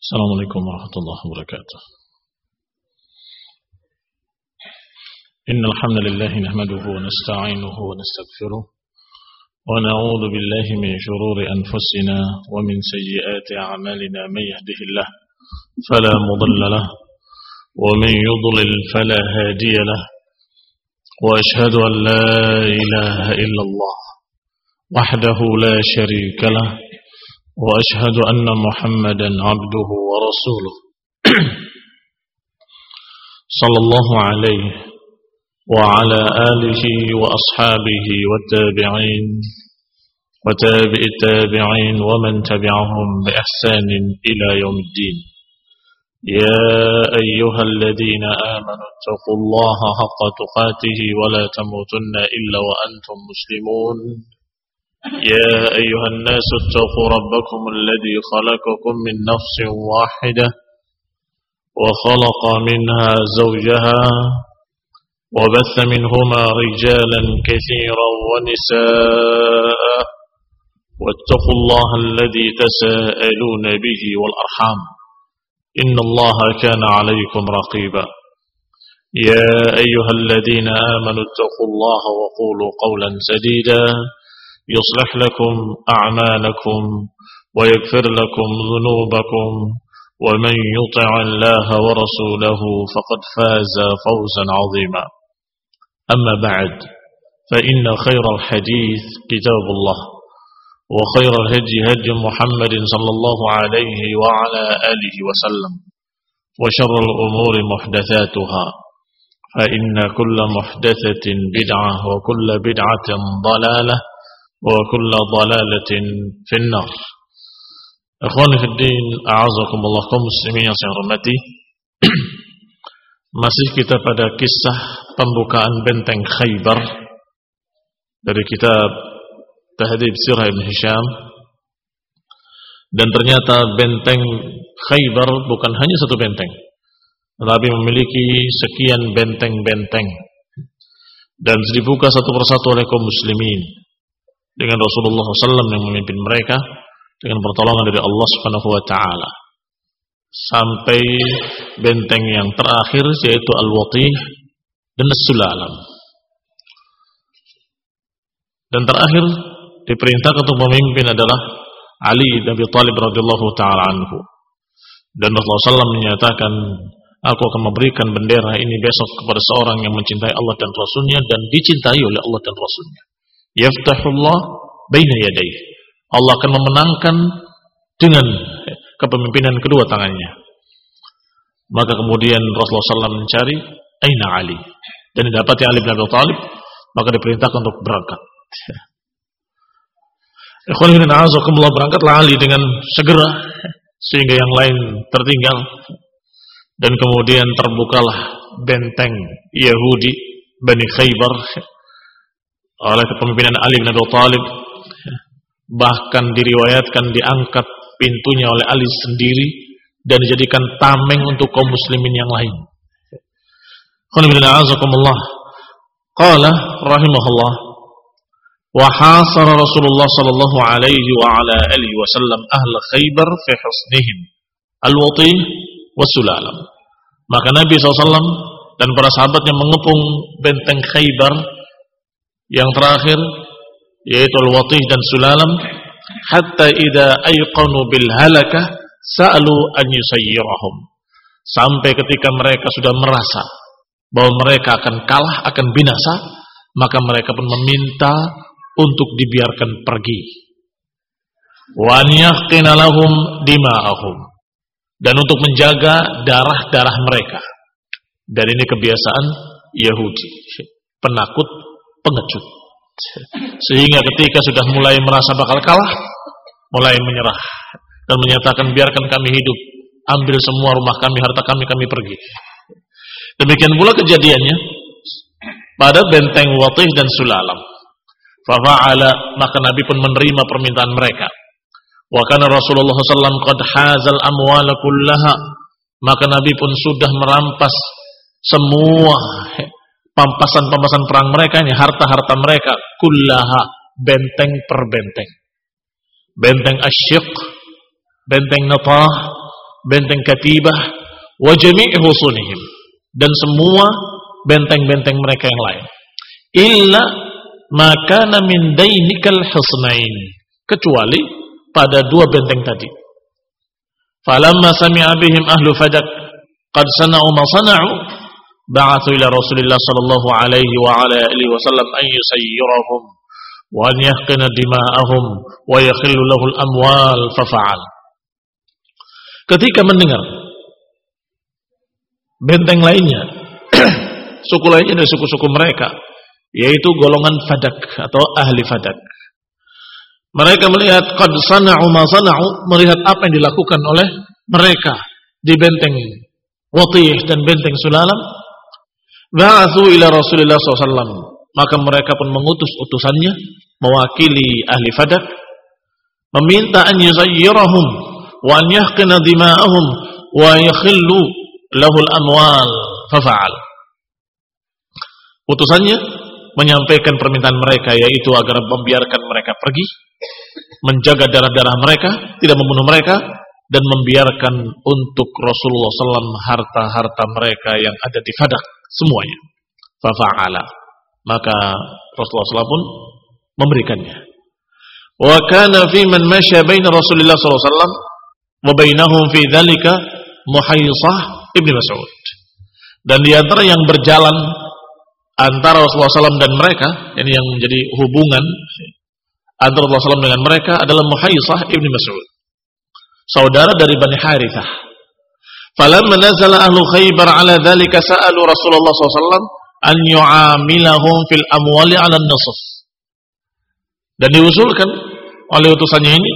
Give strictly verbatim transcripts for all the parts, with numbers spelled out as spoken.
Assalamualaikum warahmatullahi wabarakatuh. Innal hamdalillah nahmaduhu wa nasta'inuhu wa nastaghfiruh wa na'udzu billahi min shururi anfusina wa min sayyiati a'malina may yahdihillahu fala mudilla lahu wa man yudlil fala hadiya lahu wa ashhadu an la ilaha illallah wahdahu la sharika lahu وأشهد أن محمدا عبده ورسوله صلى الله عليه وعلى آله وأصحابه والتابعين وتابع التابعين ومن تبعهم بإحسان إلى يوم الدين يا أيها الذين آمنوا اتقوا الله حق تقاته ولا تموتن إلا وأنتم مسلمون يا أيها الناس اتقوا ربكم الذي خلقكم من نفس واحدة وخلق منها زوجها وبث منهما رجالا كثيرا ونساء واتقوا الله الذي تساءلون به والأرحام إن الله كان عليكم رقيبا يا أيها الذين آمنوا اتقوا الله وقولوا قولا سديدا يصلح لكم أعمالكم ويغفر لكم ذنوبكم ومن يطع الله ورسوله فقد فاز فوزا عظيما أما بعد فإن خير الحديث كتاب الله وخير الهدي هدي محمد صلى الله عليه وعلى آله وسلم وشر الأمور محدثاتها فإن كل محدثة بدعة وكل بدعة ضلالة wa kullu dhalalatin finnar. Ikhwani fid din, a'azakumullah kaum muslimin yang saya hormati. Masih kita pada kisah pembukaan benteng Khaybar dari kitab Tahdhib Sirah Ibn Hisham. Dan ternyata benteng Khaybar bukan hanya satu benteng, tetapi memiliki sekian benteng-benteng dan dibuka satu persatu oleh kaum muslimin dengan Rasulullah shallallahu alaihi wasallam yang memimpin mereka dengan pertolongan dari Allah Subhanahu wa taala sampai benteng yang terakhir yaitu Al-Watih dan As-Sulalam. Dan terakhir diperintahkan untuk memimpin adalah Ali bin Abi Thalib radhiyallahu taala anhu. Dan Rasulullah shallallahu alaihi wasallam menyatakan, aku akan memberikan bendera ini besok kepada seorang yang mencintai Allah dan Rasulnya dan dicintai oleh Allah dan Rasulnya. Yaftahullah baina yadayhi. Allah akan memenangkan dengan kepemimpinan kedua tangannya. Maka kemudian Rasulullah shallallahu alaihi wasallam mencari aina Ali, dan didapati Ali bin Abi Thalib, maka diperintahkan untuk berangkat. Ikhwan fillah, azakumullah, berangkatlah Ali dengan segera sehingga yang lain tertinggal. Dan kemudian terbukalah benteng Yahudi Bani Khaybar oleh kepemimpinan Ali bin Abi Thalib. Bahkan diriwayatkan diangkat pintunya oleh Ali sendiri dan dijadikan tameng untuk kaum muslimin yang lain. Qala rahimahullah, wa hasara Rasulullah sallallahu alaihi wa ala alihi wasallam ahla Khaybar fi husnihim al-Watih wa Sulalam. Maka Nabi sallallahu alaihi wasallam dan para sahabatnya mengepung benteng Khaybar yang terakhir yaitu Al-Watih dan Sulalam, hatta idza ayqanu bil halakah sa'alu an yusayyirahum, sampai ketika mereka sudah merasa bahwa mereka akan kalah, akan binasa, maka mereka pun meminta untuk dibiarkan pergi. Wa an yaqina lahum dima'ahum, dan untuk menjaga darah-darah mereka. Dan ini kebiasaan Yahudi, penakut, pengecut. Sehingga ketika sudah mulai merasa bakal kalah, mulai menyerah dan menyatakan biarkan kami hidup, ambil semua rumah kami, harta kami, kami pergi. Demikian pula kejadiannya pada benteng Watih dan Sulalam. Fafa'ala, maka Nabi pun menerima permintaan mereka. Wa kana Rasulullah sallallahu alaihi wasallam qad hazal amwala kullaha, maka Nabi pun sudah merampas semua pampasan-pampasan perang mereka, ini harta-harta mereka, kullaha, benteng per benteng. Benteng Asy-Syiq, benteng Natah, benteng Katibah, wa jami' husunihim, dan semua benteng-benteng mereka yang lain. Illa ma kana min dainikal husnain, kecuali pada dua benteng tadi. Falamma sami'a bihim ahlu Fadak qad sana'u ma sana'u ba'athu ila Rasulillah sallallahu alaihi wa ala alihi wasallam an yusayyirahum wa an yahqina dima'ahum wa yakhillu lahul amwal fafa'al. Ketika mendengar benteng lainnya, suku lainnya dari suku-suku mereka, yaitu golongan Fadak atau ahli Fadak, mereka melihat qad sana'u ma sana'u, melihat apa yang dilakukan oleh mereka di benteng Watih dan benteng Sulalam, ba'athu ila Rasulillah sallallahu alaihi wasallam, maka mereka pun mengutus utusannya mewakili ahli Fadak, meminta an yusayyirahum wa an yahqina dima'ahum wa yakhillu lahul amwal fafa'al. Utusannya menyampaikan permintaan mereka, yaitu agar membiarkan mereka pergi, menjaga darah-darah mereka, tidak membunuh mereka, dan membiarkan untuk Rasulullah sallallahu alaihi wasallam harta-harta mereka yang ada di Fadak semuanya. Fafa'ala, maka Rasulullah sallallahu alaihi wasallam pun memberikannya. Wa kana fi man masya baina Rasulillah sallallahu alaihi wasallam wa bainahum fi dzalika Muhaysah ibn Mas'ud. Dan di antara yang berjalan antara Rasulullah sallallahu alaihi wasallam dan mereka, ini yang menjadi hubungan antara Rasulullah sallallahu alaihi wasallam dengan mereka, adalah Muhaysah ibn Mas'ud, saudara dari Bani Harithah. Falamma nazala ahlu Khaybar ala dzalika sa'alu Rasulullah sallallahu alaihi wasallam an yu'amilahum fil amwali 'ala an-nisf. Dan diusulkan oleh utusannya ini,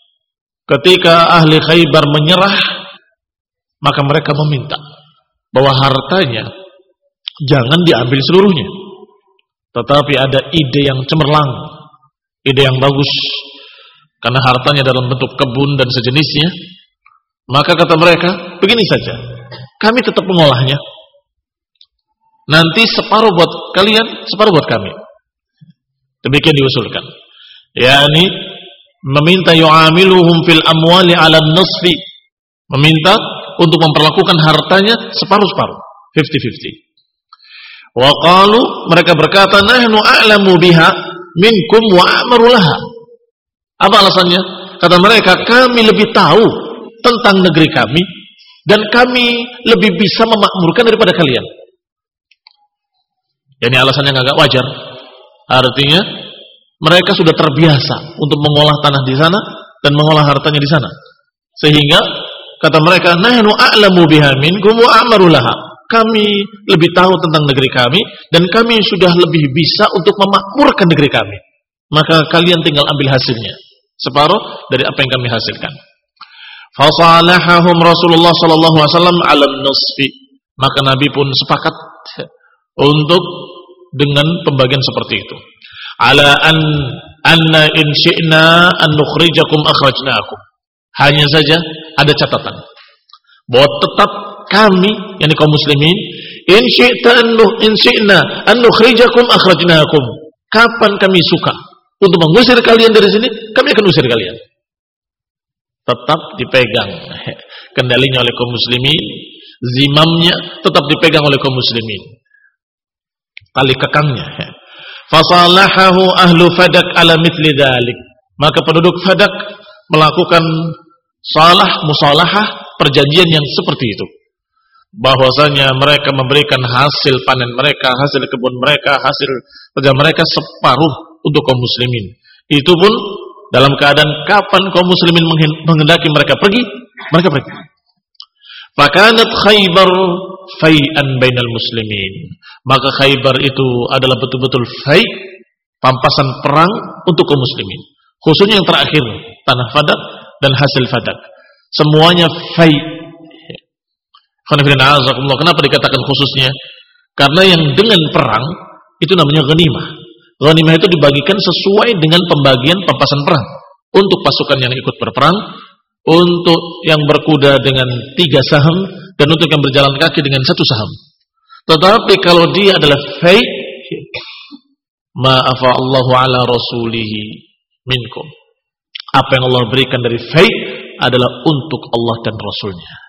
ketika ahli Khaybar menyerah, maka mereka meminta bahwa hartanya jangan diambil seluruhnya, tetapi ada ide yang cemerlang, ide yang bagus, karena hartanya dalam bentuk kebun dan sejenisnya. Maka kata mereka, begini saja, kami tetap mengolahnya, nanti separuh buat kalian, separuh buat kami. Demikian diusulkan, yakni meminta yu'amiluhum fil amwali 'ala an-nisfi, meminta untuk memperlakukan hartanya separuh-separuh, fifty-fifty. Wa qalu, mereka berkata, nahnu a'lamu biha minkum wa a'maru laha. Apa alasannya? Kata mereka, kami lebih tahu tentang negeri kami dan kami lebih bisa memakmurkan daripada kalian. Ini alasan yang agak wajar. Artinya mereka sudah terbiasa untuk mengolah tanah di sana dan mengolah hartanya di sana. Sehingga kata mereka, nahnu a'lamu biha minkum wa a'maru laha. Kami lebih tahu tentang negeri kami dan kami sudah lebih bisa untuk memakmurkan negeri kami. Maka kalian tinggal ambil hasilnya, separuh dari apa yang kami hasilkan. Fasalahahum Rasulullah sallallahu alaihi wasallam 'ala an-nisfi. Maka Nabi pun sepakat untuk dengan pembagian seperti itu. Ala an anna in syi'na an nukhrijakum akhrajnakum. Hanya saja ada catatan bahwa tetap kami, yakni kaum muslimin, in syi'ta in syi'na an nukhrijakum akhrajnakum. Kapan kami suka untuk mengusir kalian dari sini, kami akan usir kalian. Tetap dipegang kendalinya oleh kaum muslimin, zimamnya tetap dipegang oleh kaum muslimin, tali kekangnya. Fasalahahu ahlu Fadak ala mithli dzalik. Maka penduduk Fadak melakukan salah musalahah, perjanjian yang seperti itu, bahwasanya mereka memberikan hasil panen mereka, hasil kebun mereka, hasil kerja mereka separuh untuk kaum muslimin. Itu pun dalam keadaan kapan kaum muslimin menghendaki mereka pergi, mereka pergi. Fakanat Khaybar fai'an bainal muslimin. Maka Khaybar itu adalah betul-betul fai', pampasan perang untuk kaum muslimin. Khususnya yang terakhir, tanah Fadak dan hasil Fadak. Semuanya fai'. Kenapa dikatakan khususnya? Karena yang dengan perang itu namanya ghanimah. Ghanimah itu dibagikan sesuai dengan pembagian pampasan perang. Untuk pasukan yang ikut berperang, untuk yang berkuda dengan tiga saham, dan untuk yang berjalan kaki dengan satu saham. Tetapi kalau dia adalah fai', ma'afa Allahu ala rasulihi minkum. Apa yang Allah berikan dari fai' adalah untuk Allah dan Rasulnya.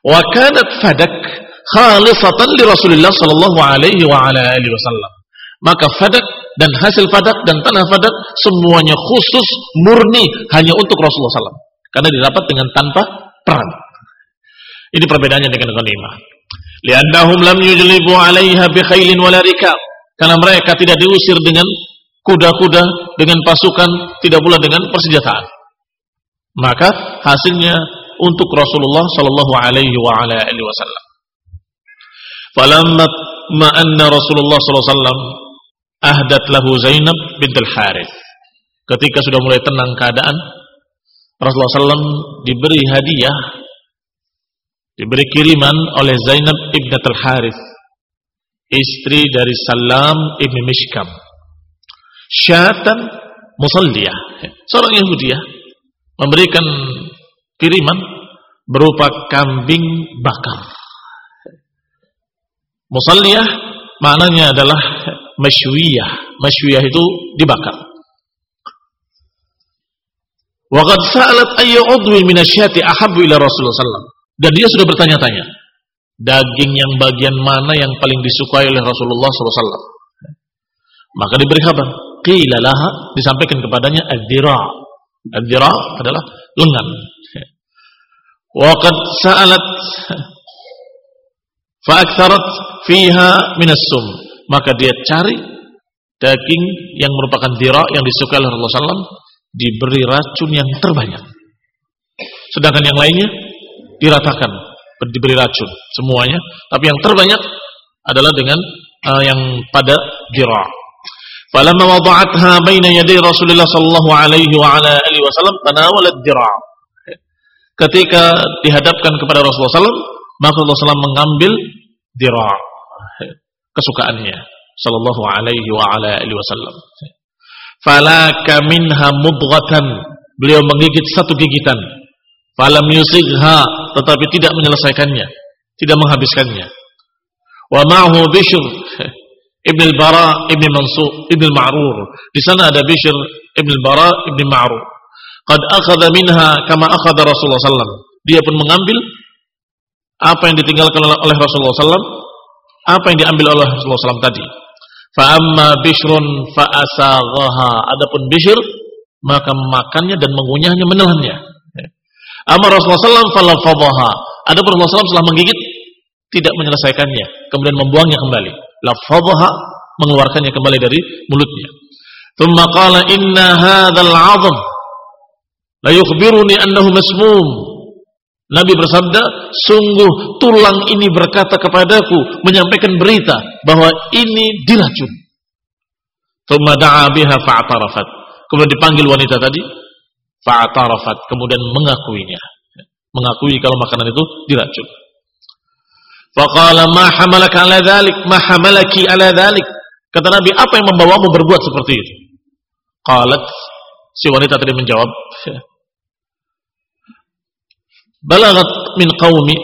Wa kanat fadak khalisatan li Rasulillah sallallahu alaihi wa ala alihi wasallam. Maka fadak dan hasil fadak dan tanah fadak semuanya khusus murni hanya untuk Rasulullah sallallahu alaihi wasallam karena didapat dengan tanpa perang. Ini perbedaannya dengan ghanimah. Li'annahum lam yujlibu 'alaiha bi khailin wala rikab. Karena mereka tidak diusir dengan kuda-kuda, dengan pasukan, tidak pula dengan persenjataan. Maka hasilnya untuk Rasulullah sallallahu alaihi wa ala alihi wasallam. Falamma ma'anna Rasulullah sallallahu alaihi wasallam ahdat lahu Zainab bint al-Harith. Ketika sudah mulai tenang keadaan, Rasulullah sallallahu alaihi wasallam diberi hadiah, diberi kiriman oleh Zainab ibn al-Harith, istri dari Salam ibn Mishkam, syatan musalliyah, seorang Yahudiyah, memberikan kiriman berupa kambing bakar. Musalliyah maknanya adalah masywiyah. Masywiyah itu dibakar. Wa qad sa'alat ayyu 'udwin min asy-syati ahabbu ila Rasulullah sallallahu alaihi wasallam. Dan dia sudah bertanya-tanya, daging yang bagian mana yang paling disukai oleh Rasulullah sallallahu alaihi wasallam. Maka diberi kabar, qila laha, disampaikan kepadanya ad-dira'. Ad-dira' adalah lengan. Wa qad sa'alat fa aktsarat fiha min as-sum. Maka dia cari daging yang merupakan dira' yang disukai oleh Rasulullah sallallahu alaihi wasallam, diberi racun yang terbanyak. Sedangkan yang lainnya diratakan, diberi racun semuanya, tapi yang terbanyak adalah dengan uh, yang pada dira'. Falamma wada'atha baina yaday Rasulullah sallallahu alaihi wa ala alihi wasallam tanawalat dira'. Ketika dihadapkan kepada Rasulullah sallallahu alaihi wasallam, maka Rasulullah sallallahu alaihi wasallam mengambil dira' kesukaannya sallallahu alaihi wa ala alihi wasallam. Falaka minha mudghatan, beliau menggigit satu gigitan. Falam yusigha, tetapi tidak menyelesaikannya, tidak menghabiskannya. Wa ma'hu Bishr ibn al-Bara ibn Mansur ibn al-Ma'rur. Di sana ada Bishr ibn al-Bara ibn Ma'rur. Qad akhadha minha kama akhadha Rasulullah sallallahu alaihi wasallam. Dia pun mengambil apa yang ditinggalkan oleh Rasulullah sallallahu alaihi wasallam, apa yang diambil oleh Rasulullah sallallahu alaihi wasallam tadi. Fa amma Bishrun fa asaghaha. Adapun Bishr maka makannya dan mengunyahnya, menelannya. Amma Rasulullah sallallahu alaihi wasallam falafadhaha. Adapun Rasulullah sallallahu alaihi wasallam setelah menggigit tidak menyelesaikannya, kemudian membuangnya kembali. Lafadhaha, mengeluarkannya kembali dari mulutnya. Tsumma qala inna hadzal 'azm la yukhbiruni annahu masmum. Nabi bersabda, sungguh tulang ini berkata kepadaku, menyampaikan berita bahwa ini diracun. Tsumma da'a biha fa'tarafat. Kemudian dipanggil wanita tadi, fa'tarafat, kemudian mengakuinya. Mengakui kalau makanan itu diracun. Faqala ma hamalaka ala dzalik, ma hamalaki ala dzalik. Kata Nabi, apa yang membawamu berbuat seperti itu? Qalat, si wanita tadi menjawab, balagat min qaumi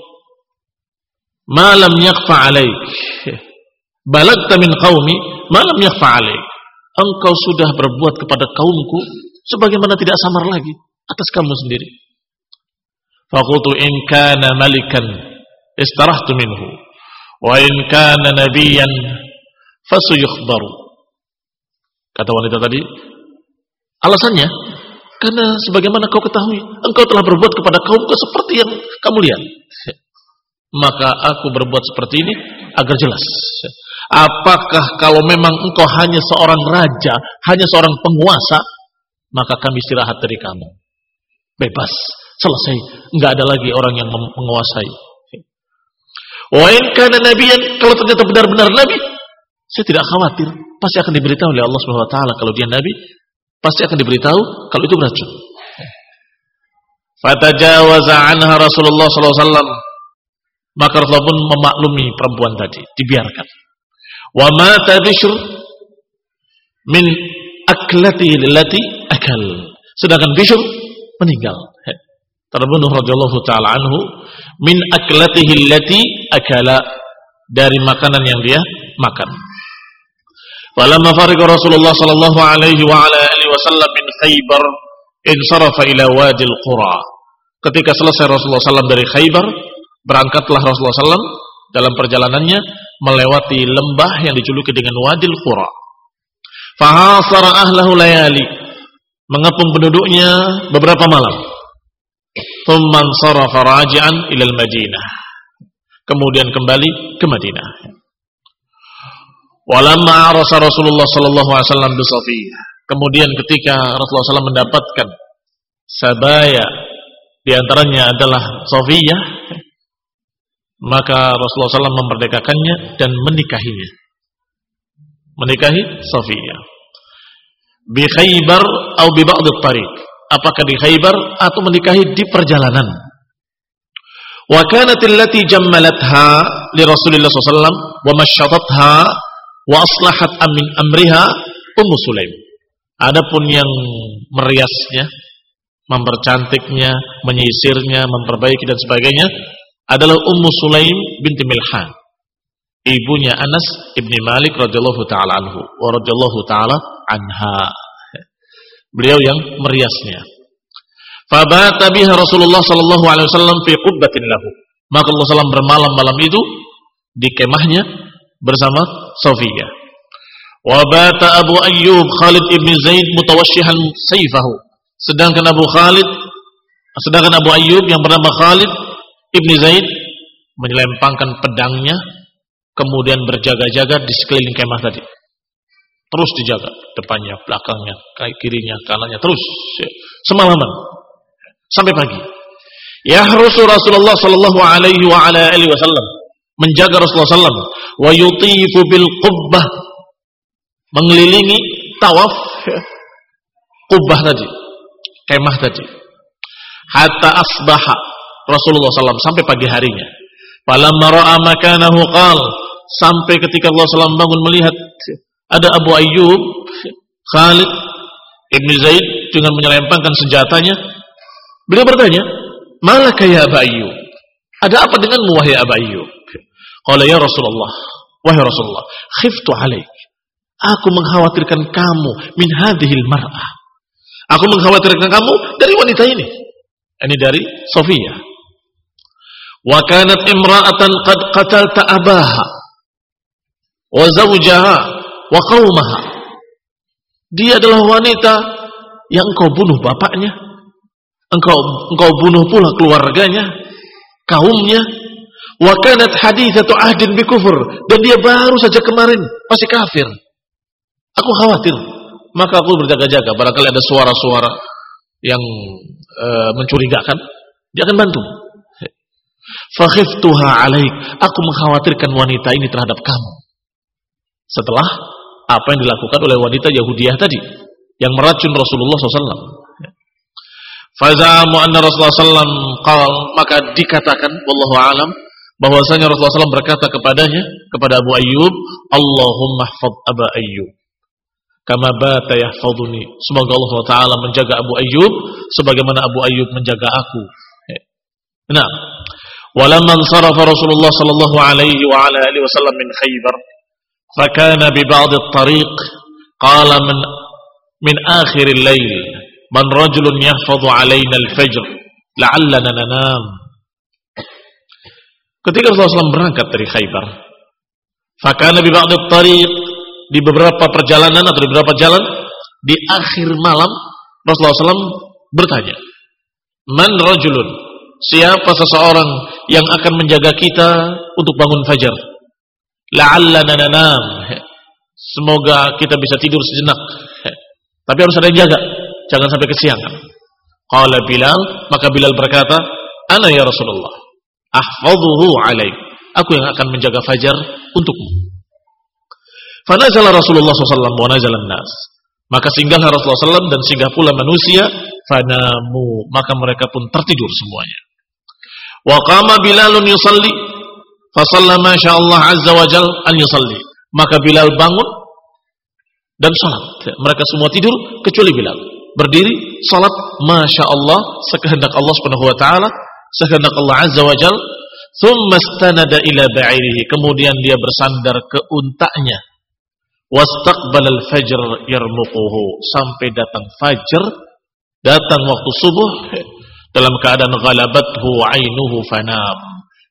ma lam yakhfa alaik. Balagta min qaumi ma lam yakhfa alaik. Engkau sudah berbuat kepada kaumku sebagaimana tidak samar lagi atas kamu sendiri. Faqultu in kana malikan istarahtu minhu wa in kana nabiyyan fasuyukhbaru. Kata wanita tadi, alasannya karena sebagaimana kau ketahui, engkau telah berbuat kepada kaumku seperti yang kamu lihat. Maka aku berbuat seperti ini agar jelas. Apakah kalau memang engkau hanya seorang raja, hanya seorang penguasa, maka kami istirahat dari kamu. Bebas, selesai, enggak ada lagi orang yang menguasai. Wa in kana nabiyyan, kalau ternyata benar-benar nabi, saya tidak khawatir, pasti akan diberitahu oleh Allah Subhanahu wa taala kalau dia nabi, pasti akan diberitahu kalau itu beracun. Fatajawaza anha Rasulullah sallallahu alaihi wasallam. Maka Rasulullah pun memaklumi perempuan tadi, dibiarkan. Wa mata Bishr min aklatihi allati akal. Sedangkan Bishr meninggal, terbunuh radhiyallahu taala anhu min aklatihi allati akala, dari makanan yang dia makan. Falamma fariqa Rasulullah sallallahu alaihi wa ala alihi wasallam min Khaybar, insarafa ila Wadil Qura. Ketika selesai Rasulullah sallallahu alaihi wasallam dari Khaybar, berangkatlah Rasulullah sallallahu alaihi wasallam dalam perjalanannya melewati lembah yang dijuluki dengan Wadil Qura. Fahasara ahlahu layali, mengepung penduduknya beberapa malam. Thumman sarafa raji'an ilal Madinah, kemudian kembali ke Madinah. Walamma arasa Rasulullah sallallahu alaihi wasallam bi Safiyah, kemudian ketika Rasulullah sallallahu alaihi wasallam mendapatkan sabaya, di antaranya adalah Safiyah, maka Rasulullah sallallahu alaihi wasallam memerdekakannya dan menikahinya. Menikahi Safiyah. Bi Khaybar atau bi ba'd at-tariq, apakah di Khaybar atau menikahi di perjalanan. Wa kanat allati jammalatha li Rasulillah sallallahu alaihi wasallam wa masyatatha wa aslahat min amriha Ummu Sulaim. Adapun yang meriasnya, mempercantiknya, menyisirnya, memperbaiki dan sebagainya adalah Ummu Sulaim binti Milhan, ibunya Anas ibni Malik radhiyallahu taala anhu wa radhiyallahu taala anha. Beliau yang meriasnya. Fabata biha Rasulullah sallallahu alaihi wasallam fi qubbatin lahu. Maka Rasulullah sallallahu alaihi wasallam bermalam malam itu di kemahnya bersama Safiyah. Wa bata Abu Ayyub Khalid ibn Zaid mutawashshihan sayfahu. Sedangkan Abu Khalid sedangkan Abu Ayyub yang bernama Khalid ibn Zaid menyelempangkan pedangnya, kemudian berjaga-jaga di sekeliling kemah tadi. Terus dijaga, depannya, belakangnya, kirinya, kanannya, terus semalaman sampai pagi. Yahrusu Rasulullah sallallahu alaihi wa ala alihi wasallam, menjaga Rasulullah sallallahu alaihi wasallam, wa yutifu bil qubbah, mengelilingi tawaf qubbah tadi, kemah tadi. Hatta asbaha Rasulullah sallallahu alaihi wasallam, sampai pagi harinya. Falamma ra'a makanahu qal, sampai ketika Rasulullah sallallahu alaihi wasallam bangun melihat ada Abu Ayyub Khalid ibn Zaid dengan menyelempangkan senjatanya, beliau bertanya, "Malaka ya Abu Ayyub? Ada apa denganmu wahai Abu Ayyub?" Qala ya Rasulullah, wahai Rasulullah, khiftu alaik, aku mengkhawatirkan kamu min hadhil mar'ah. Aku mengkhawatirkan kamu dari wanita ini. Ini dari Safiyah. Wa kanat imra'atan qad qatalta abaha wa zawjaha wa qaumaha. Dia adalah wanita yang engkau bunuh bapaknya, engkau engkau bunuh pula keluarganya, kaumnya. Wa kanat hadithatu ahdin bi kufur, dan dia baru saja kemarin masih kafir. Aku khawatir, maka aku berjaga-jaga, barangkali ada suara-suara yang e, mencurigakan, dia akan bantu. Fa khiftuha alaik, aku mengkhawatirkan wanita ini terhadap kamu. Setelah apa yang dilakukan oleh wanita Yahudiyah tadi yang meracun Rasulullah sallallahu alaihi wasallam. Fazamu anna Rasulullah sallallahu alaihi wasallam qala, maka dikatakan wallahu alam bahwasanya Rasulullah sallallahu alaihi wasallam berkata kepadanya, kepada Abu Ayyub, Allahumma hfadz Aba Ayyub kama bata yahfaduni. Semoga Allah Taala menjaga Abu Ayyub sebagaimana Abu Ayyub menjaga aku. Nah, walamman sarafa Rasulullah sallallahu alaihi wa ala alihi wasallam min Khaybar, fakana bi ba'd at-tariq qala min min akhir al-lail man rajulun yahfadhu alaina al-fajr la'allana nanam. Ketika Rasulullah sallallahu alaihi wasallam berangkat dari Khaybar, fakana bi ba'd at-tariq, di beberapa perjalanan atau di beberapa jalan, di akhir malam Rasulullah sallallahu alaihi wasallam bertanya, man rajulun, siapa seseorang yang akan menjaga kita untuk bangun fajar? La'allana nanam, semoga kita bisa tidur sejenak, tapi harus ada yang jaga, jangan sampai kesiangan. Qala Bilal, maka Bilal berkata, ana ya Rasulullah, ahfadhuhu alaik, aku yang akan menjaga fajar untukmu. Fanazala Rasulullah sallallahu alaihi wasallam wa nazala an-nas, maka singgahlah Rasulullah sallallahu alaihi wasallam dan singgah pula manusia. Fanamu, maka mereka pun tertidur semuanya. Wa qama Bilalun yusalli, fa shalla ma syaa Allah azza wa jalla an yusalli, maka Bilal bangun dan salat. Mereka semua tidur kecuali Bilal, berdiri salat masya Allah, sekehendak Allah Subhanahu wa taala, sekehendak Allah azza wa jalla. Thumma istanada ila ba'irihi, kemudian dia bersandar ke untanya. Wastaqbala al-fajr yarmuquhu, sampai datang fajar, datang waktu subuh, dalam keadaan ghalabathu ainuhu fanam,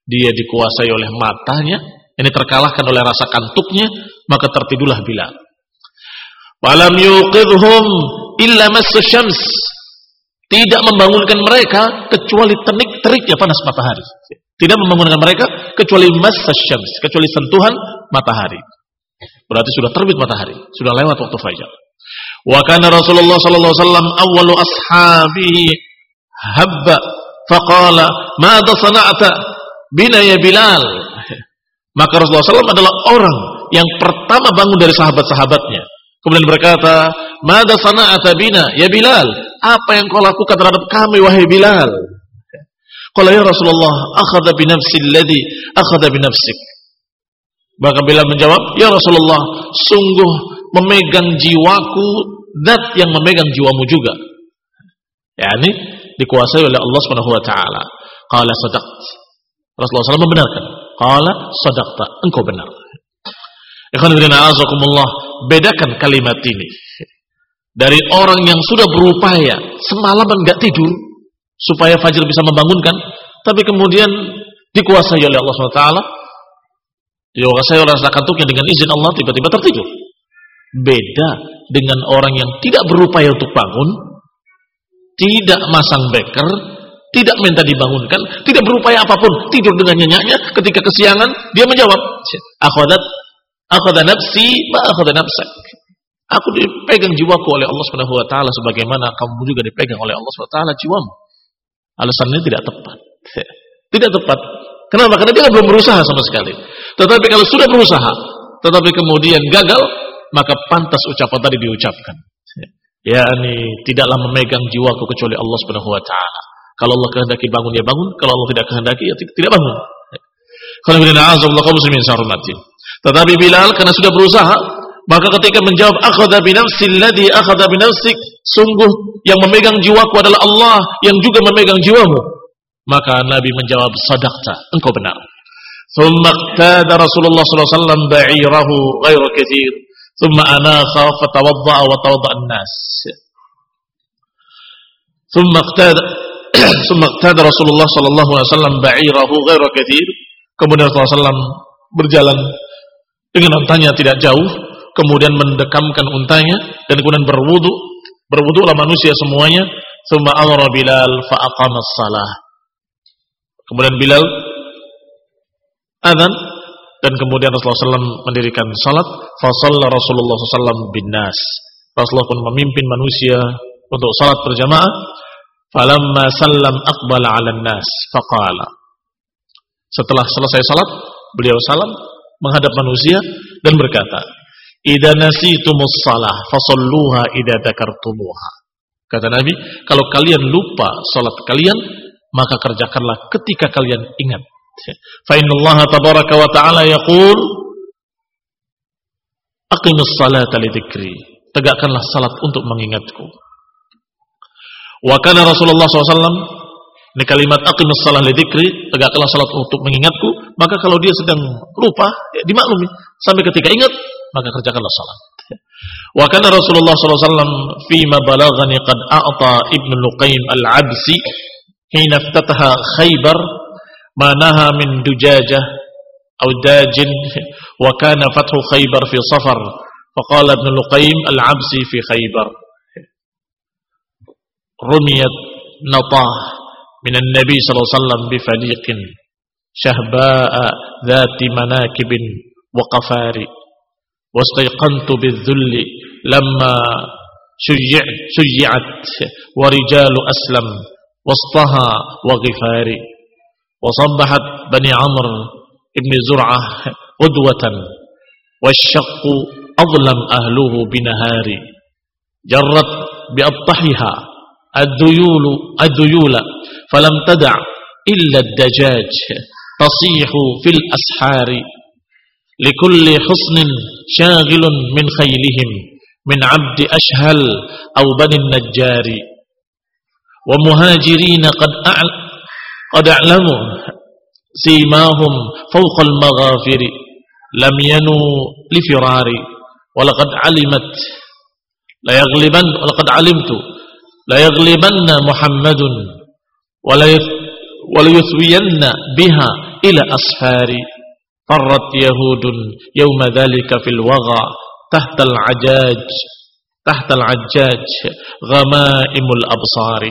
dia dikuasai oleh matanya, ini terkalahkan oleh rasa kantuknya, maka tertidurlah Bilal. Walam yuqidhum illa massu syams. Tidak membangunkan mereka kecuali terik-teriknya panas matahari. Tidak membangunkan mereka kecuali massu syams, kecuali sentuhan matahari. Berarti sudah terbit matahari, sudah lewat waktu fajar. Wa kana Rasulullah sallallahu alaihi wasallam awwalu ashabihi habba faqala madza sana'ta bina ya Bilal. Maka Rasulullah sallallahu alaihi wasallam adalah orang yang pertama bangun dari sahabat-sahabatnya. Kemudian berkata, madza sana'ta bina ya Bilal? Apa yang kau lakukan terhadap kami wahai Bilal? Qala ya Rasulullah, akhadha bi nafsi alladhi akhadha bi nafsik. Maka Bilal menjawab, ya Rasulullah, sungguh memegang jiwaku zat yang memegang jiwamu juga. yakni dikuasai oleh Allah Subhanahu wa taala. Qala sadaqt. Rasulullah sallallahu alaihi wasallam membenarkan. Qala sadaqta, engkau benar. Ikhwan fillah azakumullah, bedakan kalimat ini dari orang yang sudah berupaya semalaman enggak tidur supaya fajar bisa membangunkan, tapi kemudian dikuasai oleh Allah Subhanahu wa taala, dikuasai oleh rasa kantuknya dengan izin Allah tiba-tiba tertidur. Beda dengan orang yang tidak berupaya untuk bangun, tidak masang beker, tidak minta dibangunkan, tidak berupaya apapun, tidur dengan nyenyaknya. Ketika kesiangan dia menjawab, akhadat akhadha nafsi ma akhadha nafsak. Aku dipegang jiwaku oleh Allah Subhanahu wa taala sebagaimana kamu juga dipegang oleh Allah Subhanahu wa taala jiwamu. Alasannya tidak tepat. Tidak tepat. Kenapa? Karena dia belum berusaha sama sekali. Tetapi kalau sudah berusaha, tetapi kemudian gagal, maka pantas ucapan tadi diucapkan. yakni tidaklah memegang jiwaku kecuali Allah Subhanahu wa taala. Kalau Allah kehendaki bangun ya bangun, kalau Allah tidak kehendaki ya tidak bangun. Kalau bila na'azallahu kaum muslimin sarumati. Tetapi Bilal karena sudah berusaha, maka ketika menjawab akhadha bi nafsi alladhi akhadha bi nafsik, sungguh yang memegang jiwaku adalah Allah yang juga memegang jiwamu. Maka Nabi menjawab sadaqta, engkau benar. Thumma iqtada Rasulullah sallallahu alaihi wasallam ba'irahu ghairu katsir. Thumma anakha fatawadda'a wa tawadda'a an-nas. Thumma iqtada Thumma iqtada Rasulullah sallallahu alaihi wasallam ba'irahu ghairu katsir. Kemudian Rasulullah sallallahu alaihi wasallam berjalan dengan untanya tidak jauh, kemudian mendekamkan untanya dan kemudian berwudu. Berwudulah manusia semuanya. Thumma amara Bilal fa aqama as-salah. Kemudian Bilal azan dan kemudian Rasulullah sallallahu alaihi wasallam mendirikan salat. Fa shalla Rasulullah sallallahu alaihi wasallam bin nas. Rasulullah pun memimpin manusia untuk salat berjamaah. Falamma sallam aqbala 'alan nas faqala. Setelah selesai salat, beliau salam menghadap manusia dan berkata, "Idza nasitumus shalah fasalluha idza dzakartumuha." Kata Nabi, kalau kalian lupa salat kalian, maka kerjakanlah ketika kalian ingat. Fa innallaha tabaraka wa ta'ala yaqul, "Aqimus salata li dzikri." Tegakkanlah salat untuk mengingatku. Wa kana Rasulullah sallallahu alaihi wasallam, ini kalimat aqimus salah li dzikri, tegakkanlah salat untuk mengingatku, maka kalau dia sedang lupa, ya dimaklumi. Sampai ketika ingat, maka kerjakanlah salat. Wa kana Rasulullah sallallahu alaihi wasallam fi ma balaghani qad a'ta Ibnu Luqaym al-Absi hina iftataha Khaybar ma naha min dujajah aw dajin wa kana fathu Khaybar fi Safar faqala Ibnu Luqaym al-Absi fi Khaybar rumiyat natah min an-nabi sallallahu alaihi wasallam bi faliqin shahba'a dhati manakibin wa qafari wastayqantu bidh-dhulli lamma shuyyi'at wa rijalu aslam wastaha wa ghifari wa sabbahat bani Amr ibn Zur'ah qudwatan washaqqu adlam ahluhu binahari jarrat bi'attahiha ad-duyulu ad-duyula falam tada' illa ad-dajaj tasihu fil ashari likulli husnin shaghilun min khaylihim min 'abdi ashhal aw bani an-najjari wa muhajirin qad a'l qad a'lamu simahum fawqa al-maghafiri lam yanu li firari wa laqad 'alimat la yaghliban wa laqad 'alimtu la yaghlibanna Muhammadun wa la wa la yuswiyanna biha ila asfari farrat yahudun yawma dhalika fil waga tahtal ajaj tahtal ajaj ghamaimul absari.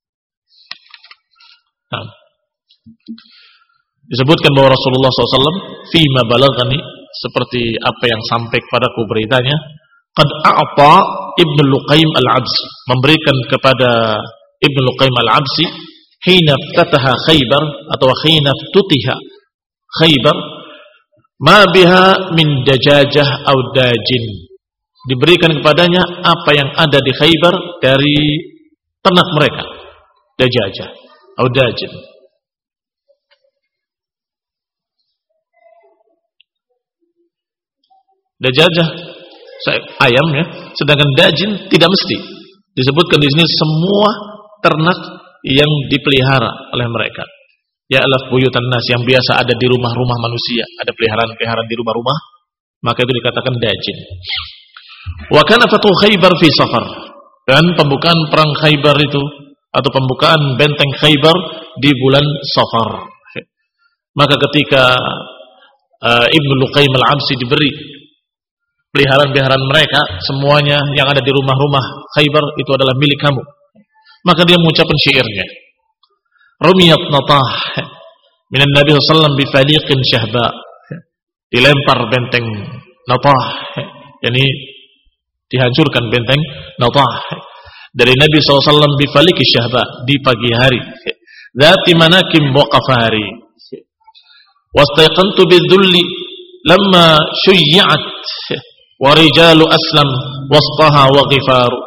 Nah, disebutkan bahwa Rasulullah shallallahu alaihi wasallam fima balaghani, seperti apa yang sampai kepadaku beritanya, qad a'ta Ibnu Luqaim al-Absi, memberikan kepada Ibnu Luqaim al-Absi hina ftataha Khaybar atau hina ftutiha Khaybar ma biha min dajajah aw dajin, diberikan kepadanya apa yang ada di Khaybar dari ternak mereka, dajajah aw dajin. Dajajah ayam ya, sedangkan dajin tidak mesti. Disebutkan di sini semua ternak yang dipelihara oleh mereka. Ya alaf buyutan nas, yang biasa ada di rumah-rumah manusia, ada peliharaan-peliharaan di rumah-rumah, maka itu dikatakan dajin. Wa kana fatu Khaybar fi Safar, dan pembukaan perang Khaybar itu atau pembukaan benteng Khaybar di bulan Safar. Maka ketika uh, Ibnu Luqaim al-Absi diberi peliharaan-peliharaan mereka, semuanya yang ada di rumah-rumah Khaybar itu adalah milik kamu, maka dia mengucapkan syairnya, rumiyat natah minan Nabi sallallahu alaihi wasallam bifaliqin syahba, dilempar benteng natah, yakni dihancurkan benteng natah dari Nabi sallallahu alaihi wasallam bifaliqi syahba, di pagi hari, dzati manakim waqafari, wastaiqantu bidzulli lamma syuyyi'at wa rijalu aslam wasfaha wa ghifaru.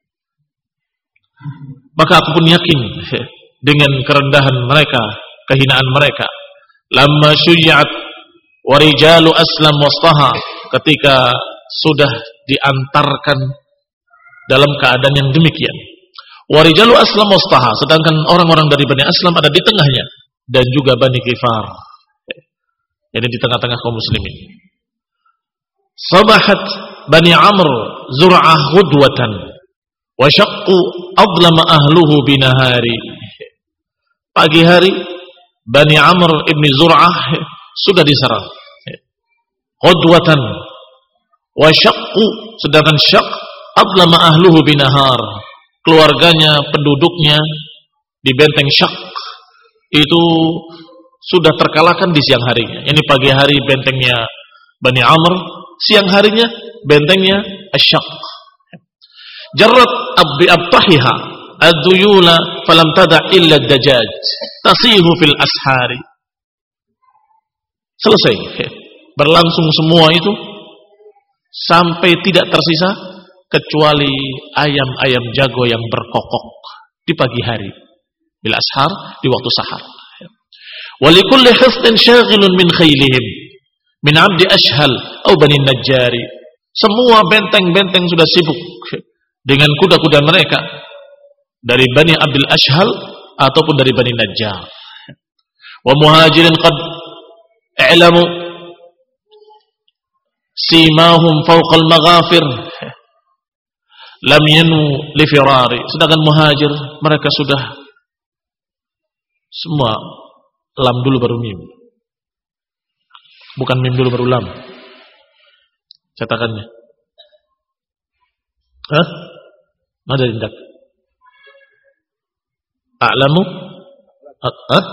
Maka aku pun yakin dengan kerendahan mereka, kehinaan mereka. Lamma syuyyi'at wa rijalu aslam wasfaha, ketika sudah diantarkan dalam keadaan yang demikian. Wa rijalu aslam wasfaha, sedangkan orang-orang dari Bani Aslam ada di tengahnya, dan juga Bani Ghifar, jadi di tengah-tengah kaum muslimin. Sabahat Bani Amr Zur'ah ghudwatan wa syaqqu adlama ahluhu binahari. Pagi hari Bani Amr ibni Zur'ah sudah diserang ghudwatan wa syaqqu, sedangkan syaq adlama ahluhu binahar, keluarganya, penduduknya di benteng Syaq itu sudah terkalahkan di siang harinya. Ini pagi hari bentengnya Bani Amr, siang harinya bentengnya Asy-Syaq. Jarrat abbi abtahiha ad-duyula falam tada illa ad-dajaj tasihu fil ashari. Selesai, berlangsung semua itu sampai tidak tersisa kecuali ayam-ayam jago yang berkokok di pagi hari, bil ashar, di waktu sahar. Walikulli hisnin syaghilun min khailihim min abdi ashhal atau bani najjari. Semua benteng-benteng sudah sibuk dengan kuda-kuda mereka dari Bani Abdul Ashhal ataupun dari Bani Najjar. Wa muhajirin qad i'lamu simahum fawqa al-maghafir lam yanu li firari. Sedangkan muhajir mereka sudah semua lam dulu baru mim, bukan mim dulu baru lam cetakannya. Hah? Ada tindak a'lamu ah?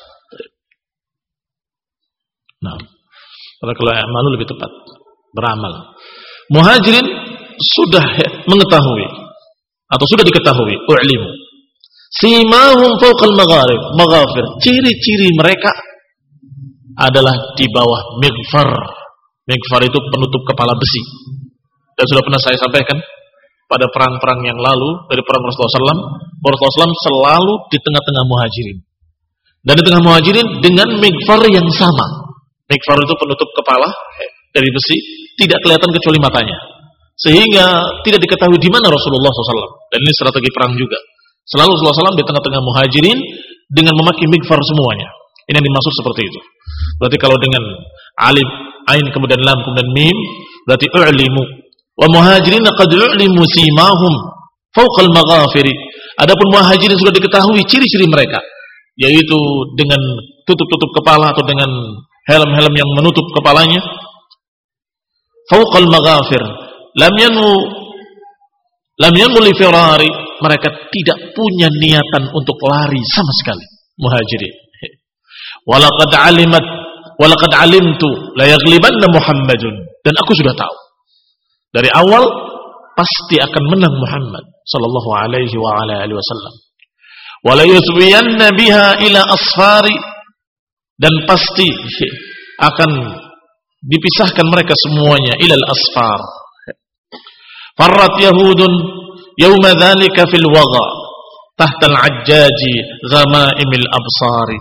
Nah, kalau amalu lebih tepat, beramal. Muhajirin sudah mengetahui atau sudah diketahui, u'limu simahum fawqal magharib maghafir, ciri-ciri mereka adalah di bawah mighfar. Mighfar itu penutup kepala besi, dan sudah pernah saya sampaikan pada perang-perang yang lalu dari perang Rasulullah shallallahu alaihi wasallam. Rasulullah shallallahu alaihi wasallam selalu di tengah-tengah muhajirin, dan di tengah muhajirin dengan mighfar yang sama. Mighfar itu penutup kepala dari besi, tidak kelihatan kecuali matanya, sehingga tidak diketahui di mana Rasulullah shallallahu alaihi wasallam. Dan ini strategi perang juga. Selalu Rasulullah shallallahu alaihi wasallam di tengah-tengah muhajirin dengan memakai mighfar semuanya. Ini yang dimaksud seperti itu. Berarti kalau dengan alif, ain, kemudian lam, kemudian mim, berarti u'limu. Wa muhajirin qad u'limu simahum fawqal maghafiri. Adapun muhajirin sudah diketahui ciri-ciri mereka, yaitu dengan tutup-tutup kepala atau dengan helm-helm yang menutup kepalanya. Fauqal maghafir, lam yanu lam yanu li firari, mereka tidak punya niatan untuk lari sama sekali. Muhajirin. Walaqad alimat walaqad alimtu la yaghlibanna Muhammadun, dan aku sudah tahu dari awal pasti akan menang Muhammad sallallahu alaihi wa ala alihi wasallam. Wala yusbiyanna biha ila asfari, dan pasti akan dipisahkan mereka semuanya ilal asfar. Farrat yahudun yawma dhalika fil wagha tahta al-ajjaji ghamaimil absari.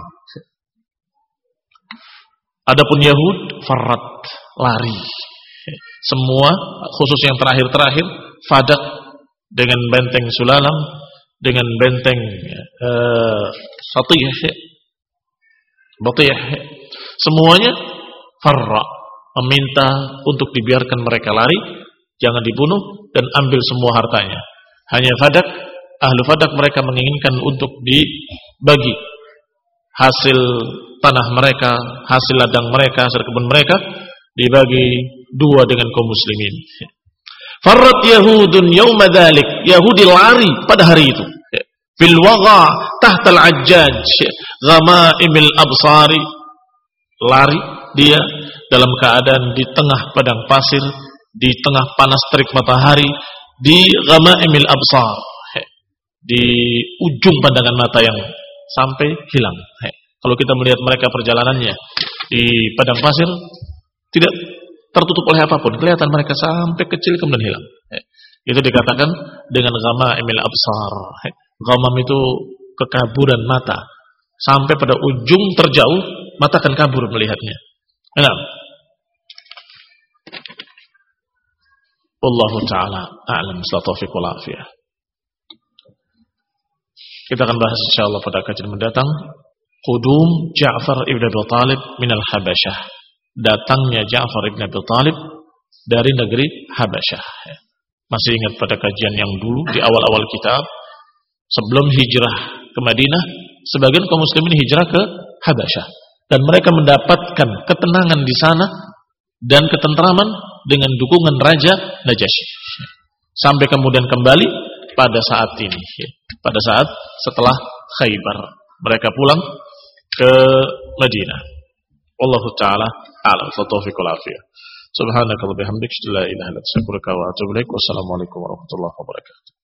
Adapun Yahud farrat, lari. Semua khusus yang terakhir-terakhir Fadak dengan benteng Sulalam, dengan benteng uh, Satiyah, Batiyah, semuanya farra, meminta untuk dibiarkan mereka lari, jangan dibunuh dan ambil semua hartanya. Hanya Fadak, ahlu Fadak mereka menginginkan untuk dibagi hasil tanah mereka, hasil ladang mereka, hasil kebun mereka dibagi dua dengan kaum muslimin. Farrat Yahudun yawma dzalik, Yahudi lari pada hari itu. Fil wagha tahta al-ajjaj ghamaimil absari, lari dia dalam keadaan di tengah padang pasir, di tengah panas terik matahari, di ghamaimil absar, di ujung pandangan mata yang sampai hilang. Kalau kita melihat mereka perjalanannya di padang pasir, tidak tertutup oleh apapun, kelihatan mereka sampai kecil kemudian hilang. Itu dikatakan dengan ghamaimil absar. Ghamam itu kekaburan mata, sampai pada ujung terjauh mata akan kabur melihatnya. Nah, Wallahu ta'ala a'lam bishawab wal afiyah. Kita akan bahas insyaallah pada kajian mendatang Qudum Ja'far ibn Abi Thalib minal Habasyah, datangnya Ja'far ibn Abi Thalib dari negeri Habasyah. Masih ingat pada kajian yang dulu di awal-awal kitab, sebelum hijrah ke Madinah, sebagian kaum muslimin hijrah ke Habasyah dan mereka mendapatkan ketenangan di sana dan ketentraman dengan dukungan Raja Najasyi. Sampai kemudian kembali pada saat ini, pada saat setelah Khaybar, mereka pulang ke Madinah. Wallahu ta'ala a'lam. Taufiq wal afiyah. Subhanakallahumma wa bihamdika, la ilaha illa anta, astaghfiruka wa atubu ilaik. Wassalamualaikum warahmatullahi wabarakatuh.